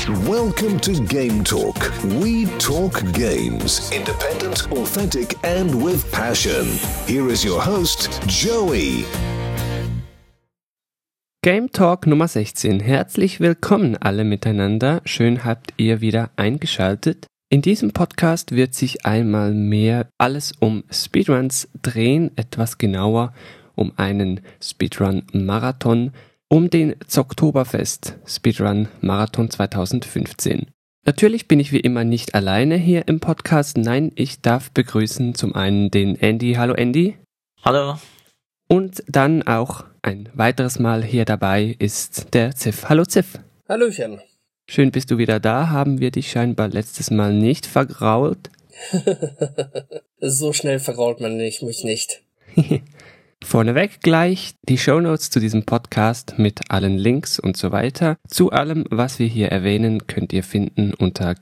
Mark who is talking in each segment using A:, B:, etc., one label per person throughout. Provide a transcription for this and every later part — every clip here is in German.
A: Welcome to Game Talk. We talk games. Independent, authentic, and with passion. Here is your host, Joey.
B: Game Talk Nummer 16. Herzlich willkommen alle miteinander. Schön habt ihr wieder eingeschaltet. In diesem Podcast wird sich einmal mehr alles um Speedruns drehen, etwas genauer um einen Speedrun-Marathon, um den Zocktoberfest Speedrun Marathon 2015. Natürlich bin ich wie immer nicht alleine hier im Podcast. Nein, ich darf begrüßen zum einen den Andy. Hallo Andy.
C: Hallo.
B: Und dann auch ein weiteres Mal hier dabei ist der Ziff. Hallo Ziff.
D: Hallöchen.
B: Schön bist du wieder da. Haben wir dich scheinbar letztes Mal nicht vergrault?
D: So schnell vergrault man mich nicht.
B: Vorneweg gleich die Shownotes zu diesem Podcast mit allen Links und so weiter. Zu allem, was wir hier erwähnen, könnt ihr finden unter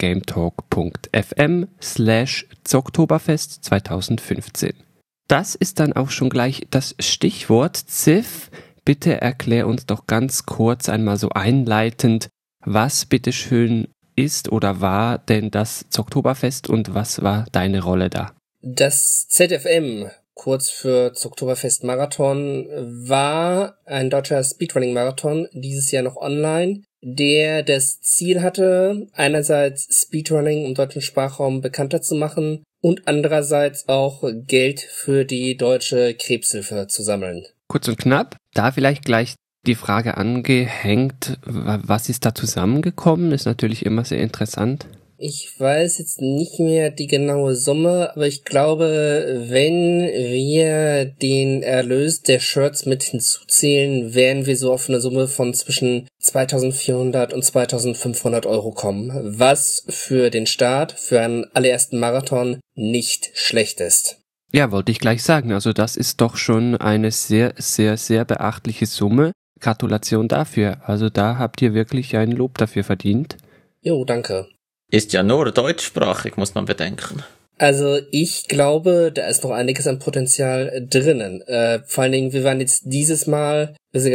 B: gametalk.fm/Zocktoberfest 2015. Das ist dann auch schon gleich das Stichwort. Ziff, bitte erklär uns doch ganz kurz einmal so einleitend, was bitteschön ist oder war denn das Zocktoberfest und was war deine Rolle da?
D: Das ZFM, kurz für Zocktoberfest Marathon, war ein deutscher Speedrunning-Marathon, dieses Jahr noch online, der das Ziel hatte, einerseits Speedrunning im deutschen Sprachraum bekannter zu machen und andererseits auch Geld für die deutsche Krebshilfe zu sammeln.
B: Kurz und knapp, da vielleicht gleich die Frage angehängt, was ist da zusammengekommen, ist natürlich immer sehr interessant.
D: Ich weiß jetzt nicht mehr die genaue Summe, aber ich glaube, wenn wir den Erlös der Shirts mit hinzuzählen, werden wir so auf eine Summe von zwischen 2.400 und 2.500 Euro kommen, was für den Start, für einen allerersten Marathon nicht schlecht ist.
B: Ja, wollte ich gleich sagen, also das ist doch schon eine sehr, sehr, sehr beachtliche Summe. Gratulation dafür, also da habt ihr wirklich ein Lob dafür verdient.
D: Jo, danke.
C: Ist ja nur deutschsprachig, muss man bedenken.
D: Also ich glaube, da ist noch einiges an Potenzial drinnen. Vor allen Dingen, wir waren dieses Mal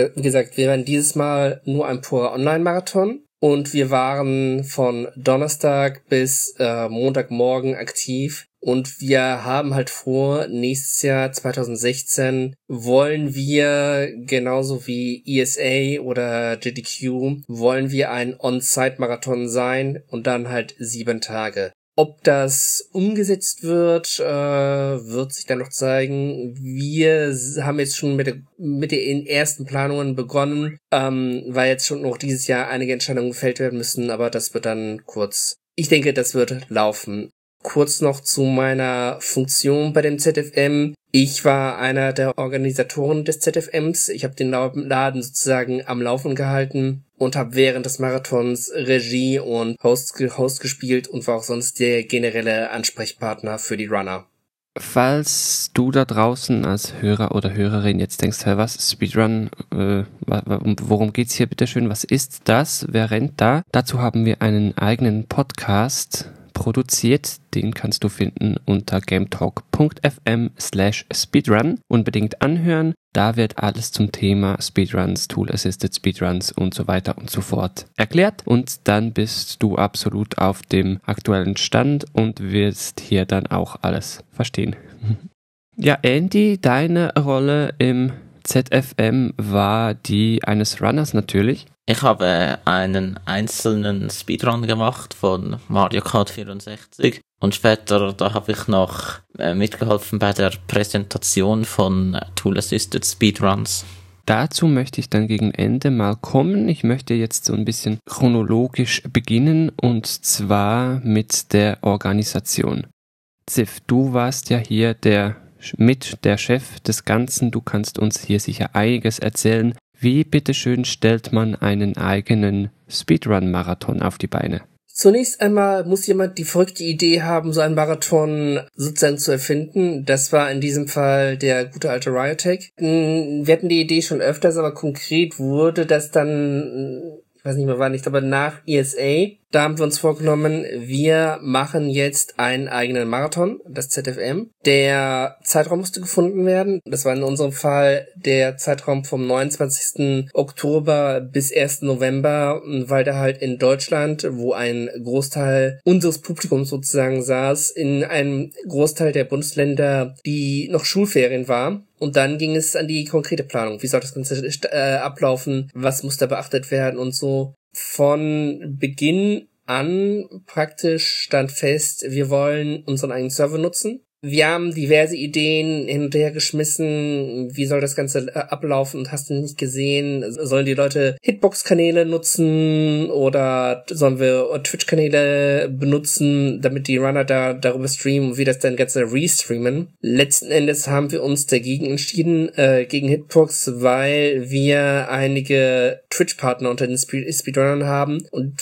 D: nur ein purer Online-Marathon und wir waren von Donnerstag bis Montagmorgen aktiv. Und wir haben halt vor, nächstes Jahr 2016 wollen wir, genauso wie ESA oder GDQ, wollen wir ein On-Site-Marathon sein und dann halt 7 Tage. Ob das umgesetzt wird, wird sich dann noch zeigen. Wir haben jetzt schon mit den ersten Planungen begonnen, weil jetzt schon noch dieses Jahr einige Entscheidungen gefällt werden müssen, aber das wird dann ich denke, das wird laufen. Kurz noch zu meiner Funktion bei dem ZFM. Ich war einer der Organisatoren des ZFMs. Ich habe den Laden sozusagen am Laufen gehalten und habe während des Marathons Regie und Host gespielt und war auch sonst der generelle Ansprechpartner für die Runner.
B: Falls du da draußen als Hörer oder Hörerin jetzt denkst, hey, was, Speedrun, worum geht's hier bitteschön, was ist das, wer rennt da? Dazu haben wir einen eigenen Podcast produziert, den kannst du finden unter gametalk.fm/Speedrun. Unbedingt anhören, da wird alles zum Thema Speedruns, Tool-Assisted Speedruns und so weiter und so fort erklärt und dann bist du absolut auf dem aktuellen Stand und wirst hier dann auch alles verstehen. Ja, Andy, deine Rolle im ZFM war die eines Runners natürlich.
C: Ich habe einen einzelnen Speedrun gemacht von Mario Kart 64 und später, da habe ich noch mitgeholfen bei der Präsentation von Tool Assisted Speedruns.
B: Dazu möchte ich dann gegen Ende mal kommen. Ich möchte jetzt so ein bisschen chronologisch beginnen und zwar mit der Organisation. Ziff, du warst ja hier der Chef des Ganzen. Du kannst uns hier sicher einiges erzählen. Wie, bitteschön, stellt man einen eigenen Speedrun-Marathon auf die Beine?
D: Zunächst einmal muss jemand die verrückte Idee haben, so einen Marathon sozusagen zu erfinden. Das war in diesem Fall der gute alte Riotech. Wir hatten die Idee schon öfters, aber konkret wurde das dann, ich weiß nicht mehr wann, ich glaube nach ESA, Da haben wir uns vorgenommen, wir machen jetzt einen eigenen Marathon, das ZFM. Der Zeitraum musste gefunden werden. Das war in unserem Fall der Zeitraum vom 29. Oktober bis 1. November, weil da halt in Deutschland, wo ein Großteil unseres Publikums sozusagen saß, in einem Großteil der Bundesländer, die noch Schulferien war. Und dann ging es an die konkrete Planung. Wie soll das Ganze ablaufen? Was muss da beachtet werden und so? Von Beginn an praktisch stand fest, wir wollen unseren eigenen Server nutzen. Wir haben diverse Ideen hin und her geschmissen, wie soll das Ganze ablaufen und hast du nicht gesehen, sollen die Leute Hitbox-Kanäle nutzen oder sollen wir Twitch-Kanäle benutzen, damit die Runner darüber streamen und wir das dann Ganze restreamen. Letzten Endes haben wir uns dagegen entschieden, gegen Hitbox, weil wir einige Twitch-Partner unter den Speedrunnern haben und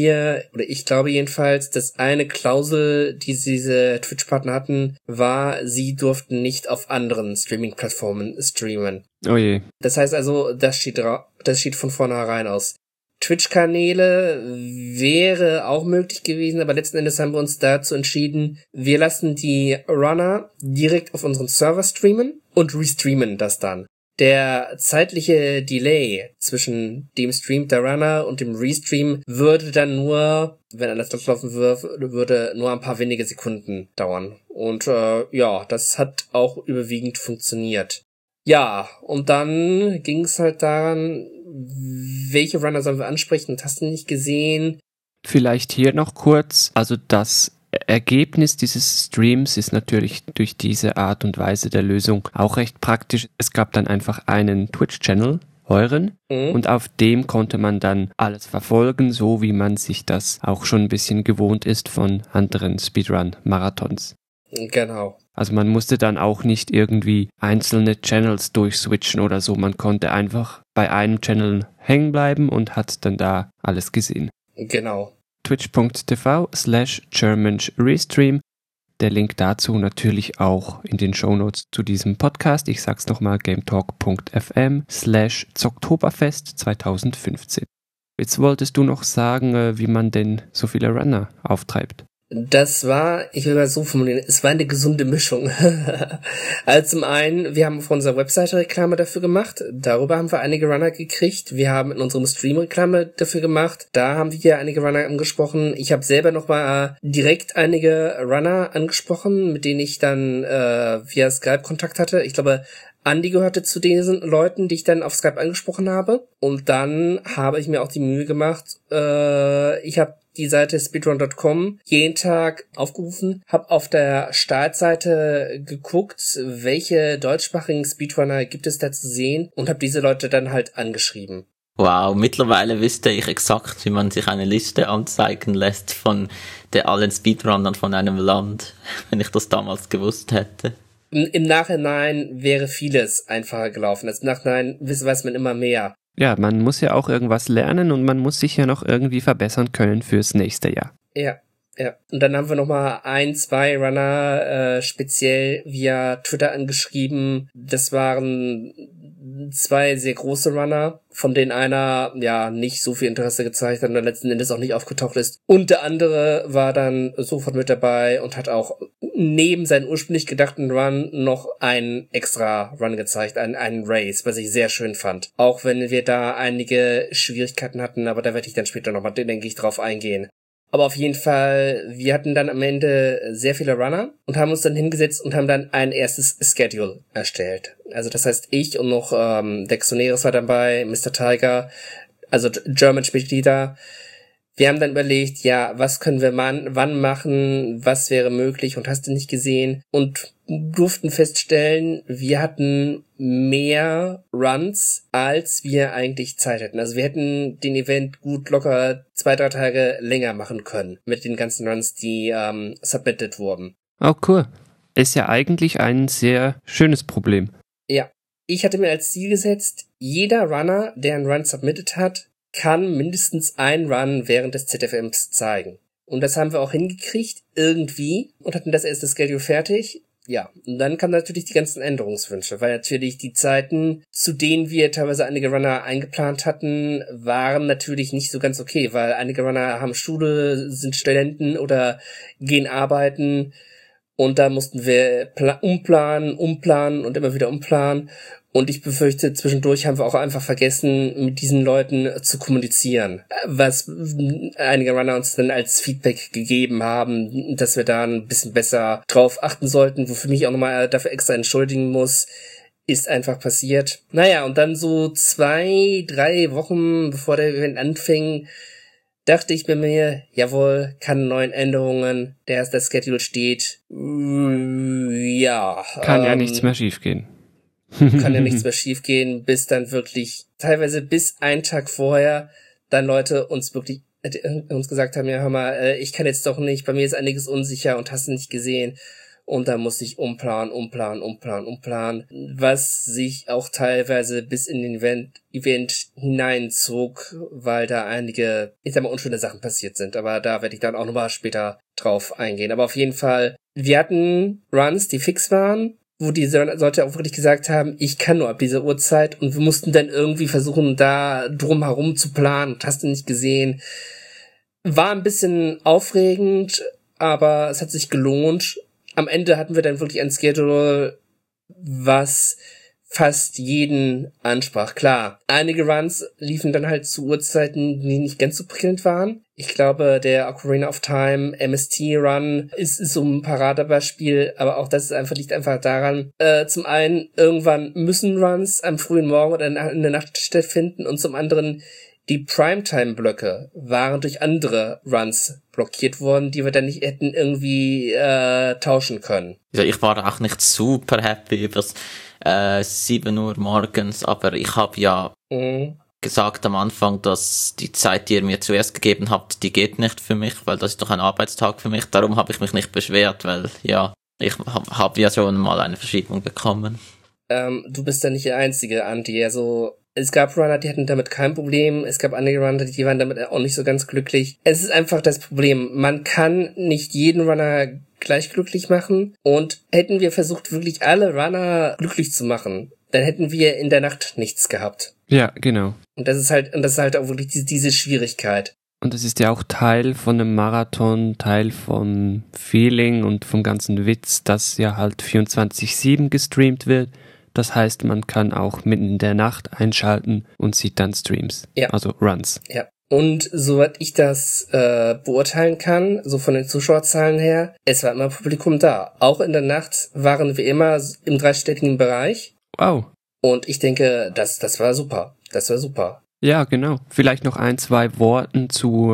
D: ich glaube jedenfalls, dass eine Klausel, die diese Twitch-Partner hatten, war, sie durften nicht auf anderen Streaming-Plattformen streamen.
B: Oh je.
D: Das heißt also, das steht von vornherein aus. Twitch-Kanäle wäre auch möglich gewesen, aber letzten Endes haben wir uns dazu entschieden, wir lassen die Runner direkt auf unseren Server streamen und restreamen das dann. Der zeitliche Delay zwischen dem Stream der Runner und dem Restream würde dann nur, wenn alles laufen würde, nur ein paar wenige Sekunden dauern. Und das hat auch überwiegend funktioniert. Ja, und dann ging es halt daran, welche Runner sollen wir ansprechen? Das hast du nicht gesehen.
B: Vielleicht hier noch kurz, also das Ergebnis dieses Streams ist natürlich durch diese Art und Weise der Lösung auch recht praktisch. Es gab dann einfach einen Twitch-Channel, euren, und auf dem konnte man dann alles verfolgen, so wie man sich das auch schon ein bisschen gewohnt ist von anderen Speedrun-Marathons.
D: Genau.
B: Also man musste dann auch nicht irgendwie einzelne Channels durchswitchen oder so. Man konnte einfach bei einem Channel hängen bleiben und hat dann da alles gesehen.
D: Genau.
B: twitch.tv/GermanRestream. Der Link dazu natürlich auch in den Shownotes zu diesem Podcast. Ich sag's nochmal, gametalk.fm/Zocktoberfest 2015. Jetzt wolltest du noch sagen, wie man denn so viele Runner auftreibt.
D: Das war, ich will mal so formulieren, es war eine gesunde Mischung. Also zum einen, wir haben auf unserer Webseite Reklame dafür gemacht, darüber haben wir einige Runner gekriegt, wir haben in unserem Stream Reklame dafür gemacht, da haben wir einige Runner angesprochen, ich habe selber nochmal direkt einige Runner angesprochen, mit denen ich dann via Skype Kontakt hatte. Ich glaube, Andi gehörte zu diesen Leuten, die ich dann auf Skype angesprochen habe. Und dann habe ich mir auch die Mühe gemacht, ich habe die Seite speedrun.com jeden Tag aufgerufen, habe auf der Startseite geguckt, welche deutschsprachigen Speedrunner gibt es da zu sehen und habe diese Leute dann halt angeschrieben.
C: Wow, mittlerweile wüsste ich exakt, wie man sich eine Liste anzeigen lässt von der allen Speedrunnern von einem Land, wenn ich das damals gewusst hätte.
D: Im Nachhinein wäre vieles einfacher gelaufen. Im Nachhinein weiß man immer mehr.
B: Ja, man muss ja auch irgendwas lernen und man muss sich ja noch irgendwie verbessern können fürs nächste Jahr.
D: Ja. Und dann haben wir nochmal 2 Runner speziell via Twitter angeschrieben. Das waren 2 sehr große Runner, von denen einer nicht so viel Interesse gezeigt hat und dann letzten Endes auch nicht aufgetaucht ist. Und der andere war dann sofort mit dabei und hat auch neben seinen ursprünglich gedachten Run noch einen extra Run gezeigt, einen Race, was ich sehr schön fand. Auch wenn wir da einige Schwierigkeiten hatten, aber da werde ich dann später nochmal, denke ich, drauf eingehen. Aber auf jeden Fall, wir hatten dann am Ende sehr viele Runner und haben uns dann hingesetzt und haben dann ein erstes Schedule erstellt. Also das heißt, ich und noch Dexoneres war dabei, Mr. Tiger, also German-Mitglieder. Wir haben dann überlegt, was können wir wann machen, was wäre möglich und hast du nicht gesehen und durften feststellen, wir hatten mehr Runs, als wir eigentlich Zeit hätten. Also wir hätten den Event gut locker 2-3 Tage länger machen können mit den ganzen Runs, die submitted wurden.
B: Oh, cool. Ist ja eigentlich ein sehr schönes Problem.
D: Ja. Ich hatte mir als Ziel gesetzt, jeder Runner, der einen Run submitted hat, kann mindestens einen Run während des ZFMs zeigen. Und das haben wir auch hingekriegt, irgendwie, und hatten das erste Schedule fertig. Ja, und dann kamen natürlich die ganzen Änderungswünsche, weil natürlich die Zeiten, zu denen wir teilweise einige Runner eingeplant hatten, waren natürlich nicht so ganz okay, weil einige Runner haben Schule, sind Studenten oder gehen arbeiten und da mussten wir umplanen und immer wieder umplanen. Und ich befürchte, zwischendurch haben wir auch einfach vergessen, mit diesen Leuten zu kommunizieren, was einige Runner uns dann als Feedback gegeben haben, dass wir da ein bisschen besser drauf achten sollten, wofür mich auch nochmal dafür extra entschuldigen muss, ist einfach passiert. Naja, und dann so 2-3 Wochen, bevor der Event anfing, dachte ich bei mir, jawohl, keine neuen Änderungen, der Schedule steht. Ja.
B: Kann ja nichts mehr schiefgehen.
D: Kann ja nichts mehr schiefgehen, bis dann wirklich, teilweise bis einen Tag vorher, dann Leute uns gesagt haben, ja, hör mal, ich kann jetzt doch nicht, bei mir ist einiges unsicher und hast du nicht gesehen. Und da musste ich umplanen, was sich auch teilweise bis in den Event hineinzog, weil da einige, ich sag mal, unschöne Sachen passiert sind. Aber da werde ich dann auch nochmal später drauf eingehen. Aber auf jeden Fall, wir hatten Runs, die fix waren, wo die Leute auch wirklich gesagt haben, ich kann nur ab dieser Uhrzeit, und wir mussten dann irgendwie versuchen, da drum herum zu planen, hast du nicht gesehen. War ein bisschen aufregend, aber es hat sich gelohnt. Am Ende hatten wir dann wirklich ein Schedule, was fast jeden ansprach. Klar, einige Runs liefen dann halt zu Uhrzeiten, die nicht ganz so prickelnd waren. Ich glaube, der Ocarina of Time MST-Run ist so ein Paradebeispiel, aber auch das liegt einfach daran, zum einen, irgendwann müssen Runs am frühen Morgen oder in der Nacht stattfinden, und zum anderen, die Primetime-Blöcke waren durch andere Runs blockiert worden, die wir dann nicht hätten irgendwie tauschen können.
C: Ja, ich war auch nicht super happy über 7 Uhr morgens, aber ich habe ja gesagt am Anfang, dass die Zeit, die ihr mir zuerst gegeben habt, die geht nicht für mich, weil das ist doch ein Arbeitstag für mich. Darum habe ich mich nicht beschwert, weil ja, ich hab ja schon mal eine Verschiebung bekommen.
D: Du bist ja nicht der Einzige, Anti. Also es gab Runner, die hatten damit kein Problem. Es gab einige Runner, die waren damit auch nicht so ganz glücklich. Es ist einfach das Problem. Man kann nicht jeden Runner gleich glücklich machen. Und hätten wir versucht, wirklich alle Runner glücklich zu machen, dann hätten wir in der Nacht nichts gehabt.
B: Ja, genau.
D: Und das ist halt auch wirklich diese Schwierigkeit.
B: Und das ist ja auch Teil von einem Marathon, Teil von Feeling und vom ganzen Witz, dass ja halt 24/7 gestreamt wird. Das heißt, man kann auch mitten in der Nacht einschalten und sieht dann Streams, also Runs.
D: Ja. Und soweit ich das beurteilen kann, so von den Zuschauerzahlen her, es war immer Publikum da. Auch in der Nacht waren wir immer im dreistelligen Bereich.
B: Wow.
D: Und ich denke, das war super. Das war super.
B: Ja, genau. Vielleicht noch 1-2 Worten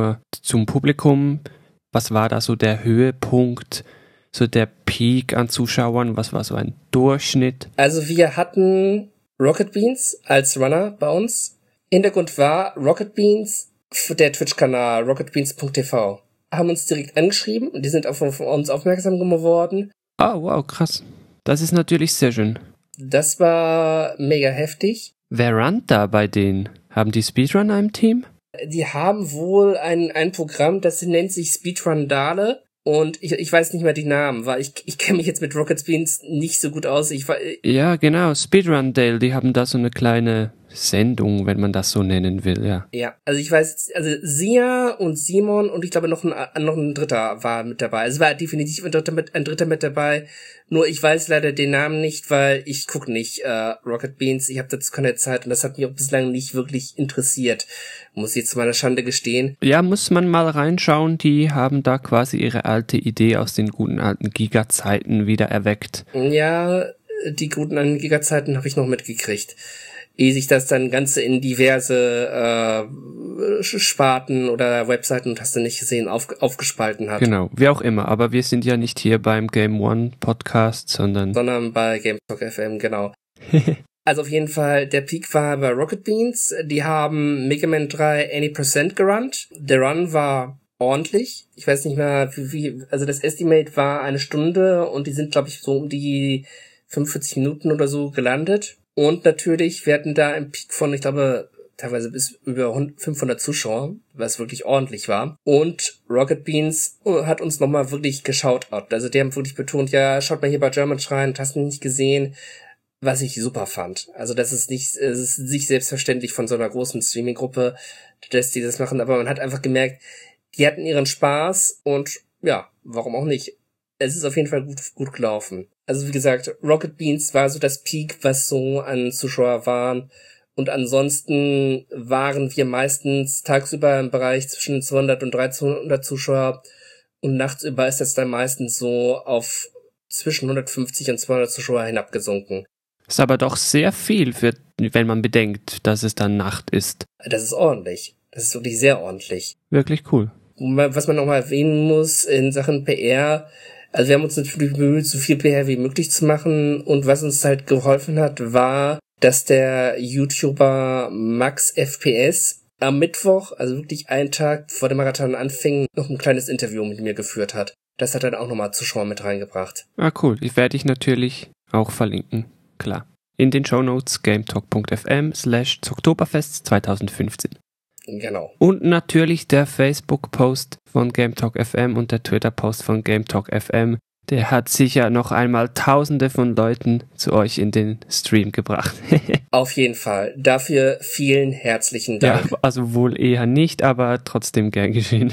B: zum Publikum. Was war da so der Höhepunkt, so der Peak an Zuschauern? Was war so ein Durchschnitt?
D: Also wir hatten Rocket Beans als Runner bei uns. Hintergrund war Rocket Beans, der Twitch-Kanal rocketbeans.tv. Haben uns direkt angeschrieben und die sind auch von uns aufmerksam geworden.
B: Oh, wow, krass. Das ist natürlich sehr schön.
D: Das war mega heftig.
B: Wer runnt da bei denen? Haben die Speedrunner im Team?
D: Die haben wohl ein Programm, das nennt sich Speedrun Dale. Und ich weiß nicht mehr die Namen, weil ich kenne mich jetzt mit Rocket Beans nicht so gut aus.
B: Ja, genau, Speedrun Dale, die haben da so eine kleine Sendung, wenn man das so nennen will, ja.
D: Ja, also ich weiß, also Sia und Simon und ich glaube noch ein Dritter war mit dabei. Also war definitiv ein Dritter mit dabei. Nur ich weiß leider den Namen nicht, weil ich gucke nicht Rocket Beans. Ich habe dazu keine Zeit und das hat mich auch bislang nicht wirklich interessiert. Muss ich jetzt zu meiner Schande gestehen.
B: Ja, muss man mal reinschauen. Die haben da quasi ihre alte Idee aus den guten alten Giga-Zeiten wieder erweckt.
D: Ja, die guten alten Giga-Zeiten habe ich noch mitgekriegt. Ehe sich das dann Ganze in diverse Sparten oder Webseiten und hast du nicht gesehen, aufgespalten hat.
B: Genau, wie auch immer. Aber wir sind ja nicht hier beim Game One Podcast, sondern
D: bei Game Talk FM, genau. Also auf jeden Fall, der Peak war bei Rocket Beans. Die haben Mega Man 3 Any% gerunnt. Der Run war ordentlich. Ich weiß nicht mehr, also das Estimate war 1 Stunde und die sind, glaube ich, so um die 45 Minuten oder so gelandet. Und natürlich, wir hatten da einen Peak von, ich glaube, teilweise bis über 500 Zuschauer, was wirklich ordentlich war. Und Rocket Beans hat uns nochmal wirklich geschaut-out. Also die haben wirklich betont, ja, schaut mal hier bei German rein, hast du nicht gesehen, was ich super fand. Also es ist nicht selbstverständlich von so einer großen Streaming-Gruppe, dass die das machen, aber man hat einfach gemerkt, die hatten ihren Spaß und ja, warum auch nicht. Es ist auf jeden Fall gut gelaufen. Also wie gesagt, Rocket Beans war so das Peak, was so an Zuschauer waren. Und ansonsten waren wir meistens tagsüber im Bereich zwischen 200 und 1300 Zuschauer. Und nachts über ist das dann meistens so auf zwischen 150 und 200 Zuschauer hinabgesunken.
B: Ist aber doch sehr viel, wenn man bedenkt, dass es dann Nacht ist.
D: Das ist ordentlich. Das ist wirklich sehr ordentlich.
B: Wirklich cool.
D: Was man nochmal erwähnen muss in Sachen PR, also wir haben uns natürlich bemüht, so viel PR wie möglich zu machen. Und was uns halt geholfen hat, war, dass der YouTuber Max FPS am Mittwoch, also wirklich einen Tag vor dem Marathon anfing, noch ein kleines Interview mit mir geführt hat. Das hat dann auch nochmal Zuschauer mit reingebracht.
B: Ah, cool. Ich werde ich natürlich auch verlinken. Klar. In den Shownotes gametalk.fm/Oktoberfest 2015.
D: Genau.
B: Und natürlich der Facebook-Post von GameTalk FM und der Twitter-Post von GameTalk FM. Der hat sicher noch einmal Tausende von Leuten zu euch in den Stream gebracht.
D: Auf jeden Fall. Dafür vielen herzlichen Dank.
B: Ja, also wohl eher nicht, aber trotzdem gern geschehen.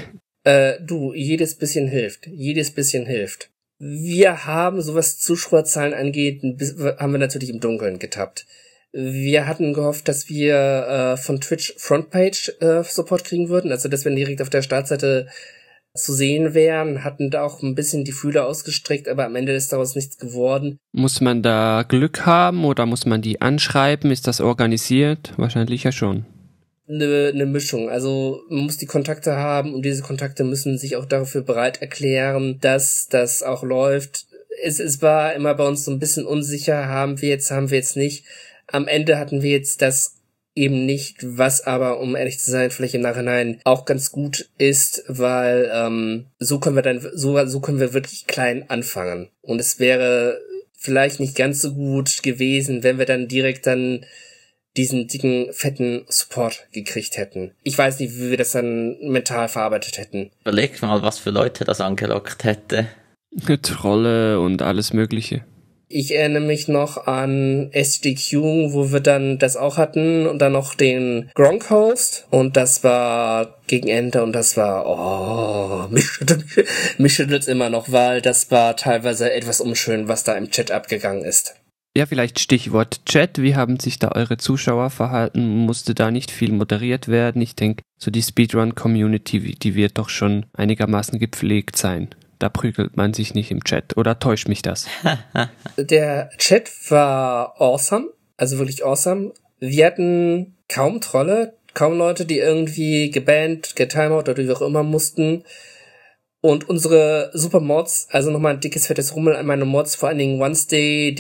D: Jedes bisschen hilft. Jedes bisschen hilft. Wir haben, so was Zuschauerzahlen angeht, haben wir natürlich im Dunkeln getappt. Wir hatten gehofft, dass wir von Twitch Frontpage Support kriegen würden, also dass wir direkt auf der Startseite zu sehen wären, hatten da auch ein bisschen die Fühler ausgestreckt, aber am Ende ist daraus nichts geworden.
B: Muss man da Glück haben oder muss man die anschreiben? Ist das organisiert? Wahrscheinlich ja schon.
D: Eine Mischung. Also man muss die Kontakte haben und diese Kontakte müssen sich auch dafür bereit erklären, dass das auch läuft. Es war immer bei uns so ein bisschen unsicher, haben wir jetzt nicht. Am Ende hatten wir jetzt das eben nicht, was aber, um ehrlich zu sein, vielleicht im Nachhinein auch ganz gut ist, weil so können wir wirklich klein anfangen. Und es wäre vielleicht nicht ganz so gut gewesen, wenn wir dann direkt diesen dicken, fetten Support gekriegt hätten. Ich weiß nicht, wie wir das dann mental verarbeitet hätten.
C: Überleg mal, was für Leute das angelockt hätte.
B: Trolle und alles Mögliche.
D: Ich erinnere mich noch an SDQ, wo wir dann das auch hatten und dann noch den Gronk-Host und das war gegen Ende und das war, mich schüttelt's immer noch, weil das war teilweise etwas unschön, was da im Chat abgegangen ist.
B: Ja, vielleicht Stichwort Chat. Wie haben sich da eure Zuschauer verhalten? Musste da nicht viel moderiert werden? Ich denke, so die Speedrun-Community, die wird doch schon einigermaßen gepflegt sein. Da prügelt man sich nicht im Chat. Oder täuscht mich das?
D: Der Chat war awesome. Also wirklich awesome. Wir hatten kaum Trolle, kaum Leute, die irgendwie gebannt, getimeout oder wie auch immer mussten. Und unsere Supermods, also nochmal ein dickes, fettes Rummel an meine Mods, vor allen Dingen Wednesday,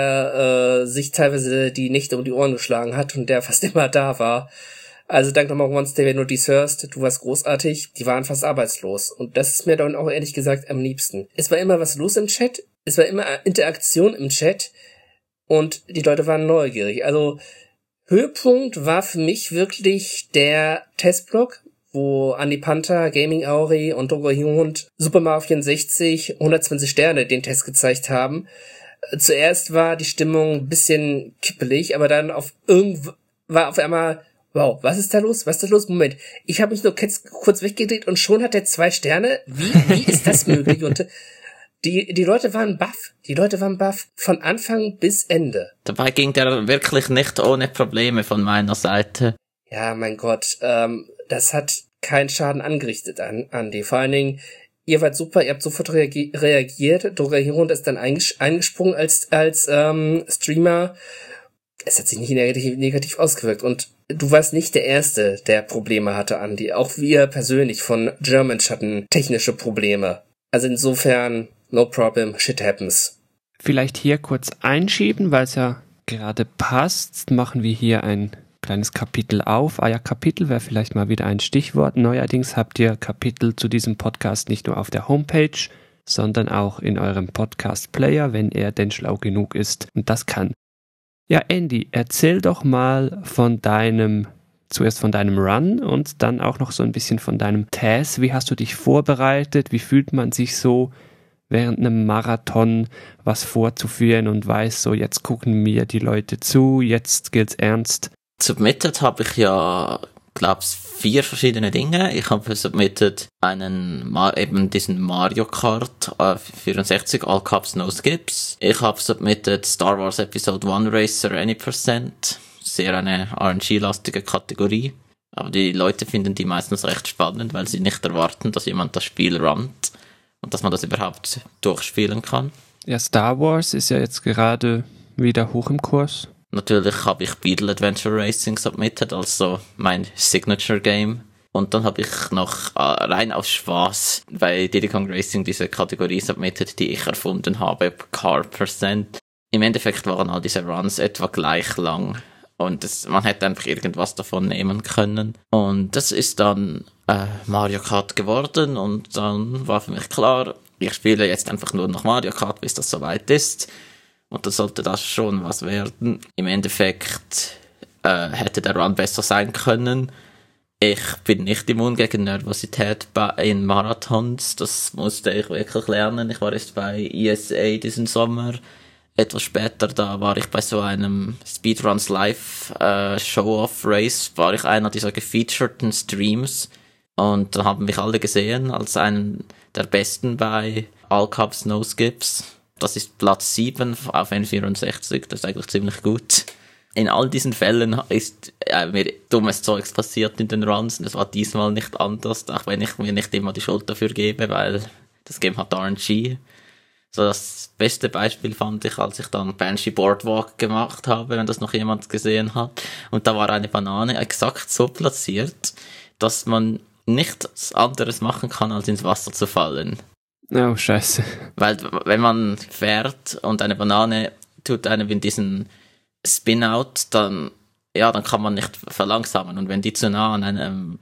D: der sich teilweise die Nächte um die Ohren geschlagen hat und der fast immer da war. Also danke nochmal Wednesday, wenn du dies hörst, du warst großartig, die waren fast arbeitslos. Und das ist mir dann auch ehrlich gesagt am liebsten. Es war immer was los im Chat, es war immer Interaktion im Chat und die Leute waren neugierig. Also Höhepunkt war für mich wirklich der Testblock, wo Andi Panther, Gaming Auri und Dogo Hund Super Mario 64 120 Sterne den Test gezeigt haben. Zuerst war die Stimmung ein bisschen kippelig, aber dann war auf einmal, wow, was ist da los? Was ist da los? Moment, ich habe mich nur kurz weggedreht und schon hat er 2 Sterne. Wie ist das möglich? Und die Leute waren baff. Die Leute waren baff von Anfang bis Ende.
C: Dabei ging der wirklich nicht ohne Probleme von meiner Seite.
D: Ja, mein Gott, das hat keinen Schaden angerichtet an Andi. Vor allen Dingen, ihr wart super, ihr habt sofort reagiert. Dora Hirund ist dann eingesprungen als Streamer. Es hat sich nicht negativ ausgewirkt. Und du warst nicht der Erste, der Probleme hatte, Andi. Auch wir persönlich von German hatten technische Probleme. Also insofern, no problem, shit happens.
B: Vielleicht hier kurz einschieben, weil es ja gerade passt, machen wir hier ein kleines Kapitel auf. Ja, Kapitel wäre vielleicht mal wieder ein Stichwort. Neuerdings habt ihr Kapitel zu diesem Podcast nicht nur auf der Homepage, sondern auch in eurem Podcast-Player, wenn er denn schlau genug ist und das kann. Ja, Andy, erzähl doch mal von deinem zuerst von deinem Run und dann auch noch so ein bisschen von deinem Taz. Wie hast du dich vorbereitet? Wie fühlt man sich so während einem Marathon was vorzuführen und weiß so, jetzt gucken mir die Leute zu, jetzt geht's ernst?
C: Submitted habe ich ja, glaub's, 4 verschiedene Dinge. Ich habe submitted eben diesen Mario Kart 64 All Cups No Skips. Ich habe submitted Star Wars Episode 1 Racer Any Percent. Sehr eine RNG-lastige Kategorie. Aber die Leute finden die meistens recht spannend, weil sie nicht erwarten, dass jemand das Spiel runnt und dass man das überhaupt durchspielen kann.
B: Ja, Star Wars ist ja jetzt gerade wieder hoch im Kurs.
C: Natürlich habe ich Beetle Adventure Racing submitted, also mein Signature Game. Und dann habe ich noch rein aus Spaß bei Diddy Kong Racing diese Kategorie submitted, die ich erfunden habe, Car Percent. Im Endeffekt waren all diese Runs etwa gleich lang. Und man hätte einfach irgendwas davon nehmen können. Und das ist dann Mario Kart geworden. Und dann war für mich klar, ich spiele jetzt einfach nur noch Mario Kart, bis das soweit ist. Und dann sollte das schon was werden. Im Endeffekt hätte der Run besser sein können. Ich bin nicht immun gegen Nervosität in Marathons. Das musste ich wirklich lernen. Ich war erst bei ESA diesen Sommer. Etwas später, da war ich bei so einem Speedruns Live Show-Off-Race, war ich einer dieser gefeaturten Streams. Und dann haben mich alle gesehen als einen der Besten bei All Cups No Skips. Das ist Platz 7 auf N64, das ist eigentlich ziemlich gut. In all diesen Fällen ist mir dummes Zeugs passiert in den Runs und es war diesmal nicht anders, auch wenn ich mir nicht immer die Schuld dafür gebe, weil das Game hat RNG. So das beste Beispiel fand ich, als ich dann Banshee Boardwalk gemacht habe, wenn das noch jemand gesehen hat. Und da war eine Banane exakt so platziert, dass man nichts anderes machen kann, als ins Wasser zu fallen.
B: Oh, scheiße.
C: Weil wenn man fährt und eine Banane tut einem in diesen Spin-Out, dann kann man nicht verlangsamen. Und wenn die zu nah an einem,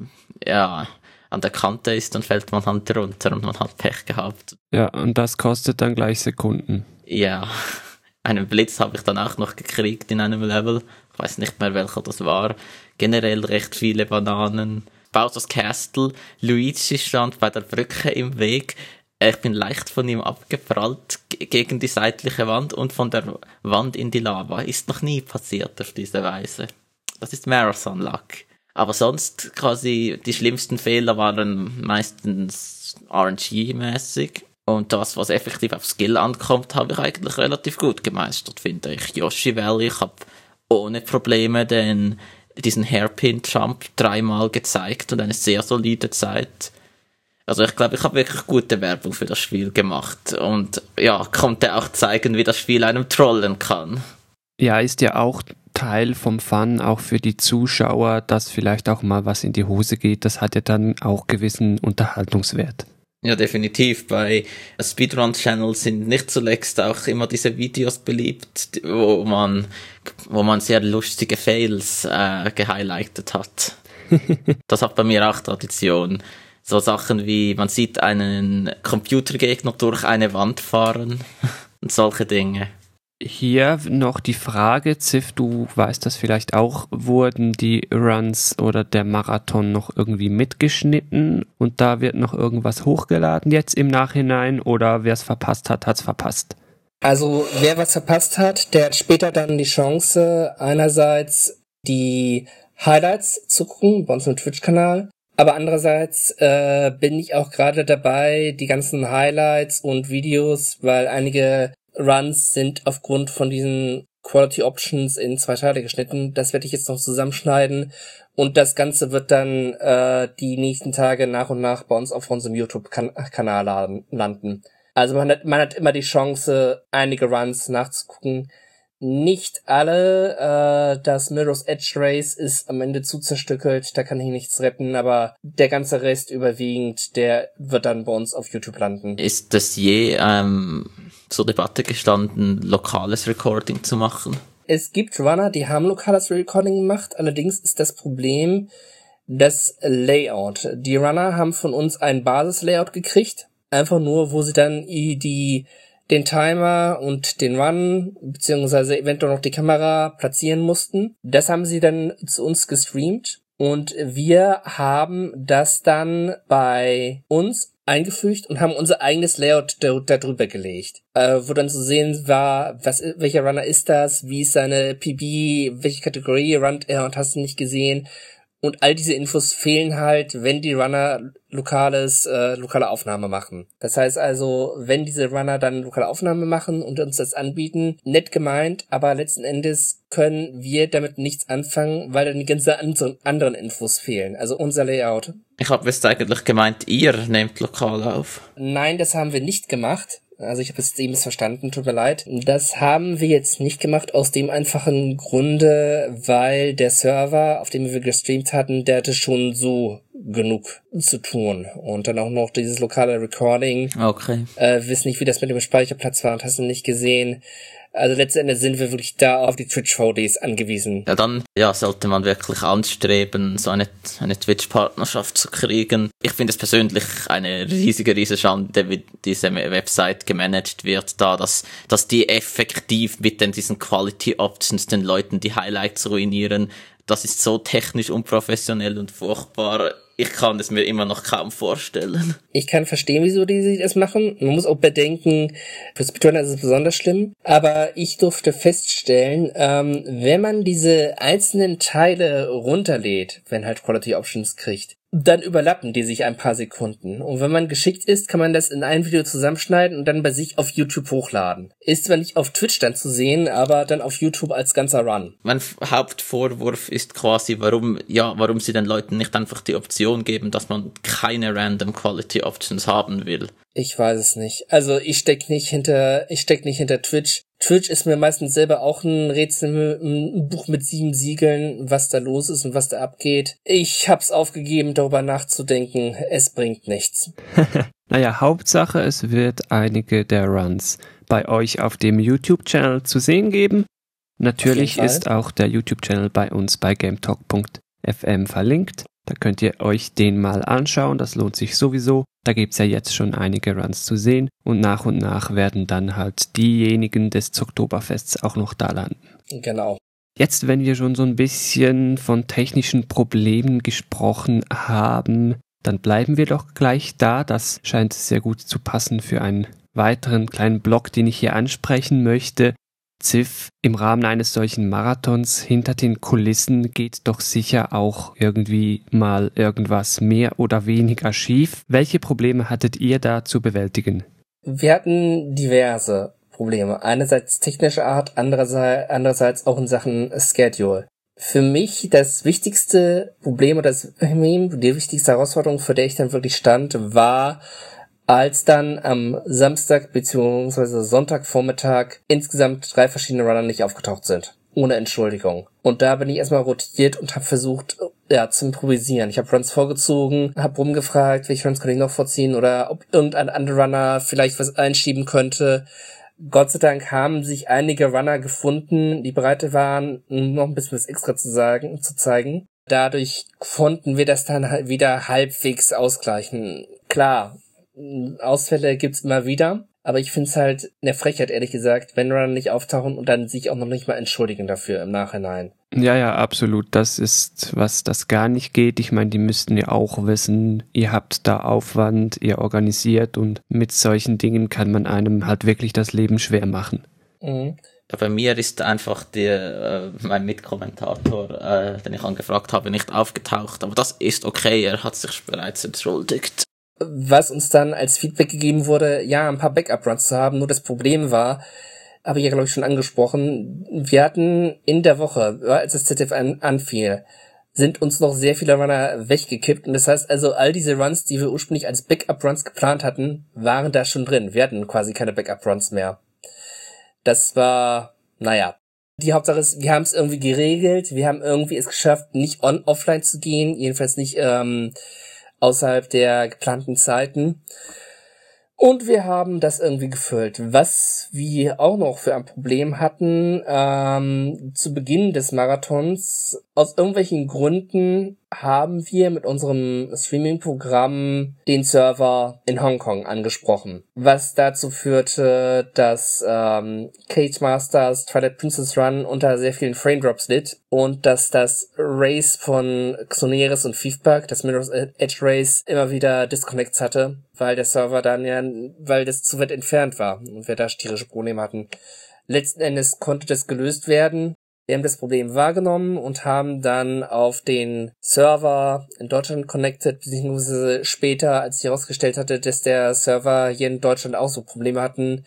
C: an der Kante ist, dann fällt man halt runter und man hat Pech gehabt.
B: Ja, und das kostet dann gleich Sekunden.
C: Ja, einen Blitz habe ich dann auch noch gekriegt in einem Level. Ich weiß nicht mehr, welcher das war. Generell recht viele Bananen. Bowser's Castle. Luigi stand bei der Brücke im Weg. Ich bin leicht von ihm abgeprallt gegen die seitliche Wand und von der Wand in die Lava. Ist noch nie passiert auf diese Weise. Das ist Marathon Luck. Aber sonst quasi die schlimmsten Fehler waren meistens RNG-mäßig. Und das, was effektiv auf Skill ankommt, habe ich eigentlich relativ gut gemeistert, finde ich. Yoshi Valley, ich habe ohne Probleme diesen Hairpin-Jump 3-mal gezeigt und eine sehr solide Zeit. Also ich glaube, ich habe wirklich gute Werbung für das Spiel gemacht und konnte auch zeigen, wie das Spiel einem trollen kann.
B: Ja, ist ja auch Teil vom Fun, auch für die Zuschauer, dass vielleicht auch mal was in die Hose geht. Das hat ja dann auch gewissen Unterhaltungswert.
C: Ja, definitiv. Bei Speedrun-Channels sind nicht zuletzt auch immer diese Videos beliebt, wo man sehr lustige Fails gehighlightet hat. Das hat bei mir auch Tradition. So Sachen wie, man sieht einen Computergegner durch eine Wand fahren und solche Dinge.
B: Hier noch die Frage, Ziff, du weißt das vielleicht auch, wurden die Runs oder der Marathon noch irgendwie mitgeschnitten und da wird noch irgendwas hochgeladen jetzt im Nachhinein oder wer es verpasst hat, hat's verpasst?
D: Also wer was verpasst hat, der hat später dann die Chance, einerseits die Highlights zu gucken bei uns im Twitch-Kanal, aber andererseits bin ich auch gerade dabei, die ganzen Highlights und Videos, weil einige Runs sind aufgrund von diesen Quality Options in 2 Teile geschnitten. Das werde ich jetzt noch zusammenschneiden und das Ganze wird dann die nächsten Tage nach und nach bei uns auf unserem YouTube-Kanal landen. Also man hat immer die Chance, einige Runs nachzugucken. Nicht alle, das Mirror's Edge Race ist am Ende zu zerstückelt, da kann ich nichts retten, aber der ganze Rest überwiegend, der wird dann bei uns auf YouTube landen.
C: Ist das je zur Debatte gestanden, lokales Recording zu machen?
D: Es gibt Runner, die haben lokales Recording gemacht, allerdings ist das Problem das Layout. Die Runner haben von uns ein Basis-Layout gekriegt, einfach nur, wo sie dann den Timer und den Run, beziehungsweise eventuell noch die Kamera platzieren mussten. Das haben sie dann zu uns gestreamt Und wir haben das dann bei uns eingefügt und haben unser eigenes Layout da drüber gelegt. Wo dann zu sehen war, welcher Runner ist das, wie ist seine PB, welche Kategorie runnt er und hast du nicht gesehen. Und all diese Infos fehlen halt, wenn die Runner lokale Aufnahme machen. Das heißt also, wenn diese Runner dann lokale Aufnahme machen und uns das anbieten, nett gemeint, aber letzten Endes können wir damit nichts anfangen, weil dann die ganzen anderen Infos fehlen. Also unser Layout.
C: Ich habe jetzt eigentlich gemeint, ihr nehmt lokal auf.
D: Nein, das haben wir nicht gemacht. Also ich habe es eben missverstanden, tut mir leid. Das haben wir jetzt nicht gemacht aus dem einfachen Grunde, weil der Server, auf dem wir gestreamt hatten, der hatte schon so genug zu tun. Und dann auch noch dieses lokale Recording.
C: Okay.
D: Wissen nicht, wie das mit dem Speicherplatz war und hast du nicht gesehen. Also letztendlich sind wir wirklich da auf die Twitch-VDs angewiesen.
C: Ja, dann sollte man wirklich anstreben, so eine Twitch-Partnerschaft zu kriegen. Ich finde es persönlich eine riesige Schande, wie diese Website gemanagt wird, dass die effektiv mit diesen Quality Options den Leuten die Highlights ruinieren. Das ist so technisch unprofessionell und furchtbar. Ich kann es mir immer noch kaum vorstellen.
D: Ich kann verstehen, wieso die das machen. Man muss auch bedenken, für Speedrunner ist es besonders schlimm. Aber ich durfte feststellen, wenn man diese einzelnen Teile runterlädt, wenn halt Quality Options kriegt, dann überlappen die sich ein paar Sekunden. Und wenn man geschickt ist, kann man das in ein Video zusammenschneiden und dann bei sich auf YouTube hochladen. Ist zwar nicht auf Twitch dann zu sehen, aber dann auf YouTube als ganzer Run.
C: Mein Hauptvorwurf ist quasi, warum sie den Leuten nicht einfach die Option geben, dass man keine Random Quality Options haben will.
D: Ich weiß es nicht. Also ich steck nicht hinter Twitch. Twitch ist mir meistens selber auch ein Rätsel, ein Buch mit 7 Siegeln, was da los ist und was da abgeht. Ich hab's aufgegeben, darüber nachzudenken. Es bringt nichts.
B: Naja, Hauptsache, es wird einige der Runs bei euch auf dem YouTube-Channel zu sehen geben. Natürlich ist auch der YouTube-Channel bei uns bei GameTalk.fm verlinkt. Da könnt ihr euch den mal anschauen, das lohnt sich sowieso. Da gibt's ja jetzt schon einige Runs zu sehen und nach werden dann halt diejenigen des Oktoberfests auch noch da landen.
D: Genau.
B: Jetzt, wenn wir schon so ein bisschen von technischen Problemen gesprochen haben, dann bleiben wir doch gleich da. Das scheint sehr gut zu passen für einen weiteren kleinen Block, den ich hier ansprechen möchte. Ziff, im Rahmen eines solchen Marathons hinter den Kulissen geht doch sicher auch irgendwie mal irgendwas mehr oder weniger schief. Welche Probleme hattet ihr da zu bewältigen?
D: Wir hatten diverse Probleme. Einerseits technischer Art, andererseits auch in Sachen Schedule. Für mich das wichtigste Problem oder die wichtigste Herausforderung, vor der ich dann wirklich stand, war, als dann am Samstag bzw. Sonntagvormittag insgesamt 3 verschiedene Runner nicht aufgetaucht sind. Ohne Entschuldigung. Und da bin ich erstmal rotiert und habe versucht, zu improvisieren. Ich habe Runs vorgezogen, habe rumgefragt, welche Runs kann ich noch vorziehen oder ob irgendein anderer Runner vielleicht was einschieben könnte. Gott sei Dank haben sich einige Runner gefunden, die bereit waren, noch ein bisschen was extra zu zeigen. Dadurch konnten wir das dann halt wieder halbwegs ausgleichen. Klar, Ausfälle gibt's immer wieder, aber ich find's halt eine Frechheit, ehrlich gesagt, wenn Runner nicht auftauchen und dann sich auch noch nicht mal entschuldigen dafür im Nachhinein.
B: Ja, absolut. Das ist, was das gar nicht geht. Ich meine, die müssten ja auch wissen, ihr habt da Aufwand, ihr organisiert und mit solchen Dingen kann man einem halt wirklich das Leben schwer machen.
D: Mhm.
C: Bei mir ist einfach mein Mitkommentator, den ich angefragt habe, nicht aufgetaucht. Aber das ist okay, er hat sich bereits entschuldigt.
D: Was uns dann als Feedback gegeben wurde, ja, ein paar Backup-Runs zu haben. Nur das Problem war, habe ich ja, glaube ich, schon angesprochen, wir hatten in der Woche, als das ZDF anfiel, sind uns noch sehr viele Runner weggekippt. Und das heißt also, all diese Runs, die wir ursprünglich als Backup-Runs geplant hatten, waren da schon drin. Wir hatten quasi keine Backup-Runs mehr. Das war, naja. Die Hauptsache ist, wir haben es irgendwie geregelt. Wir haben irgendwie es geschafft, nicht offline zu gehen. Jedenfalls nicht außerhalb der geplanten Zeiten. Und wir haben das irgendwie gefüllt. Was wir auch noch für ein Problem hatten, zu Beginn des Marathons Aus irgendwelchen Gründen haben wir mit unserem Streaming-Programm den Server in Hongkong angesprochen, was dazu führte, dass Cage Masters Twilight Princess Run unter sehr vielen Frame-Drops litt und dass das Race von Xoneris und Thiefbug, das Mirror's Edge Race, immer wieder Disconnects hatte, weil der Server weil das zu weit entfernt war und wir da tierische Probleme hatten. Letzten Endes konnte das gelöst werden. Wir haben das Problem wahrgenommen und haben dann auf den Server in Deutschland connected, beziehungsweise später, als sich herausgestellt hatte, dass der Server hier in Deutschland auch so Probleme hatten,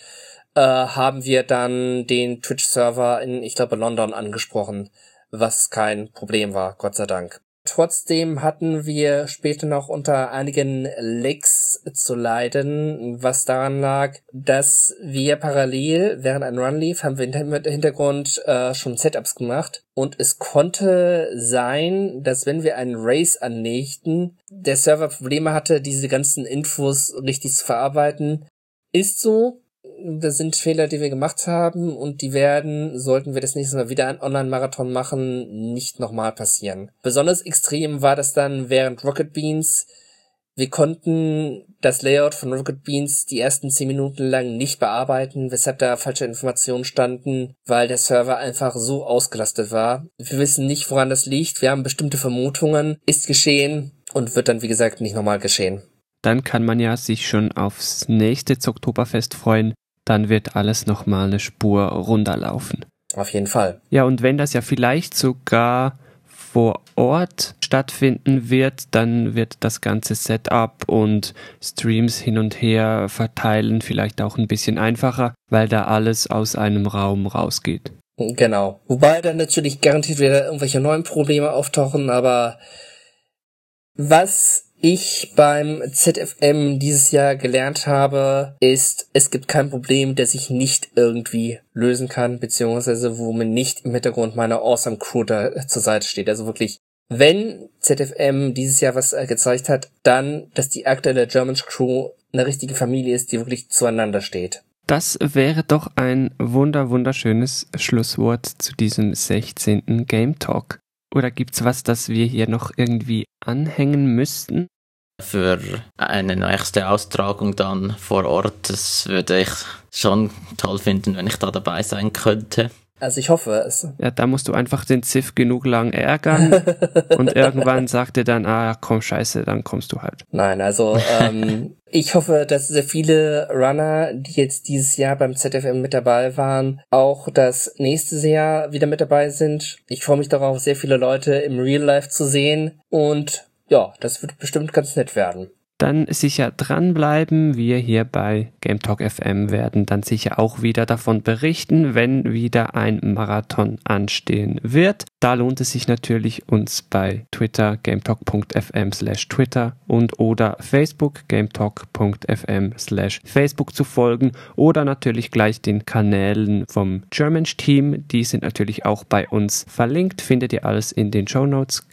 D: haben wir dann den Twitch-Server in, ich glaube, London angesprochen, was kein Problem war, Gott sei Dank. Trotzdem hatten wir später noch unter einigen Lags zu leiden, was daran lag, dass wir parallel, während ein Run lief, haben wir im Hintergrund schon Setups gemacht und es konnte sein, dass wenn wir einen Race anlegten, der Server Probleme hatte, diese ganzen Infos richtig zu verarbeiten. Ist so. Das sind Fehler, die wir gemacht haben und die werden, sollten wir das nächste Mal wieder einen Online-Marathon machen, nicht nochmal passieren. Besonders extrem war das dann während Rocket Beans. Wir konnten das Layout von Rocket Beans die ersten 10 Minuten lang nicht bearbeiten, weshalb da falsche Informationen standen, weil der Server einfach so ausgelastet war. Wir wissen nicht, woran das liegt. Wir haben bestimmte Vermutungen. Ist geschehen und wird dann, wie gesagt, nicht nochmal geschehen.
B: Dann kann man ja sich schon aufs nächste Oktoberfest freuen. Dann wird alles nochmal eine Spur runterlaufen.
D: Auf jeden Fall.
B: Ja, und wenn das ja vielleicht sogar vor Ort stattfinden wird, dann wird das ganze Setup und Streams hin und her verteilen vielleicht auch ein bisschen einfacher, weil da alles aus einem Raum rausgeht.
D: Genau. Wobei dann natürlich garantiert wieder irgendwelche neuen Probleme auftauchen, aber was ich beim ZFM dieses Jahr gelernt habe, ist, es gibt kein Problem, das ich nicht irgendwie lösen kann, beziehungsweise wo mir nicht im Hintergrund meine Awesome Crew da zur Seite steht. Also wirklich, wenn ZFM dieses Jahr was gezeigt hat, dann, dass die aktuelle German Crew eine richtige Familie ist, die wirklich zueinander steht.
B: Das wäre doch ein wunderschönes Schlusswort zu diesem 16. Game Talk. Oder gibt's was, das wir hier noch irgendwie anhängen müssten?
C: Für eine nächste Austragung dann vor Ort, das würde ich schon toll finden, wenn ich da dabei sein könnte.
D: Also ich hoffe es.
B: Ja, da musst du einfach den Ziff genug lang ärgern und irgendwann sagt er dann, komm, scheiße, dann kommst du halt.
D: Nein, also ich hoffe, dass sehr viele Runner, die jetzt dieses Jahr beim ZFM mit dabei waren, auch das nächste Jahr wieder mit dabei sind. Ich freue mich darauf, sehr viele Leute im Real Life zu sehen und ja, das wird bestimmt ganz nett werden.
B: Dann sicher dranbleiben. Wir hier bei Game Talk FM werden dann sicher auch wieder davon berichten, wenn wieder ein Marathon anstehen wird. Da lohnt es sich natürlich, uns bei Twitter gametalk.fm/Twitter und oder Facebook gametalk.fm/Facebook zu folgen oder natürlich gleich den Kanälen vom German Team. Die sind natürlich auch bei uns verlinkt. Findet ihr alles in den Shownotes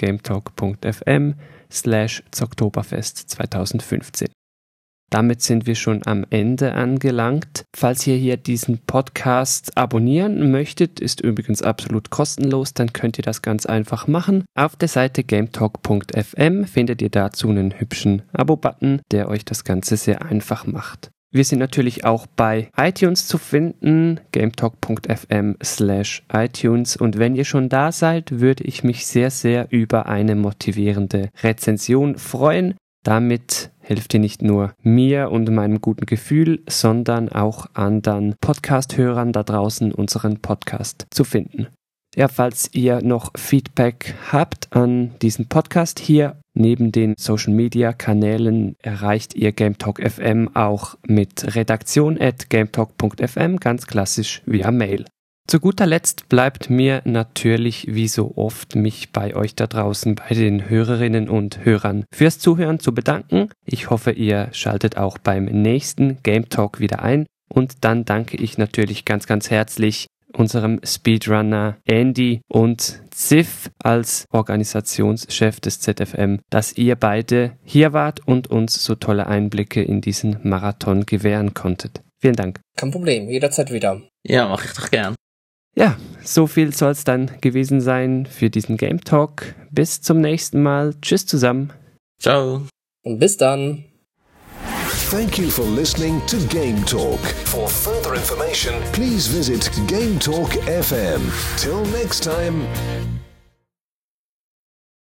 B: gametalk.fm/Oktoberfest 2015. Damit sind wir schon am Ende angelangt. Falls ihr hier diesen Podcast abonnieren möchtet, ist übrigens absolut kostenlos, dann könnt ihr das ganz einfach machen. Auf der Seite gametalk.fm findet ihr dazu einen hübschen Abo-Button, der euch das Ganze sehr einfach macht. Wir sind natürlich auch bei iTunes zu finden, gametalk.fm/iTunes, und wenn ihr schon da seid, würde ich mich sehr, sehr über eine motivierende Rezension freuen. Damit helft ihr nicht nur mir und meinem guten Gefühl, sondern auch anderen Podcast-Hörern da draußen unseren Podcast zu finden. Ja, falls ihr noch Feedback habt an diesen Podcast hier, neben den Social-Media-Kanälen erreicht ihr Gametalk FM auch mit redaktion@gametalk.fm, ganz klassisch via Mail. Zu guter Letzt bleibt mir natürlich wie so oft mich bei euch da draußen, bei den Hörerinnen und Hörern fürs Zuhören zu bedanken. Ich hoffe, ihr schaltet auch beim nächsten Game Talk wieder ein, und dann danke ich natürlich ganz, ganz herzlich unserem Speedrunner Andy und Ziff als Organisationschef des ZFM, dass ihr beide hier wart und uns so tolle Einblicke in diesen Marathon gewähren konntet. Vielen Dank.
D: Kein Problem, jederzeit wieder.
C: Ja, mache ich doch gern.
B: Ja, so viel soll es dann gewesen sein für diesen Game Talk. Bis zum nächsten Mal. Tschüss zusammen.
C: Ciao.
D: Und bis dann.
A: Thank you for listening to Game Talk. For further information, please visit Game Talk FM. Till next time.